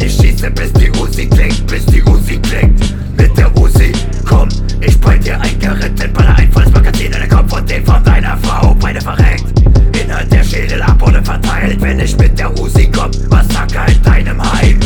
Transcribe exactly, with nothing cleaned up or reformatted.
Ich schieße bis die Uzi klingt, bis die Uzi klingt. Mit der Uzi, komm, ich bei dir eingeritten. Baller ein volles Magazin in den Kopf und den von deiner Frau. Beide verreckt, Inhalt der Schädel ab oder verteilt. Wenn ich mit der Uzi komm, Massaker in deinem Heim.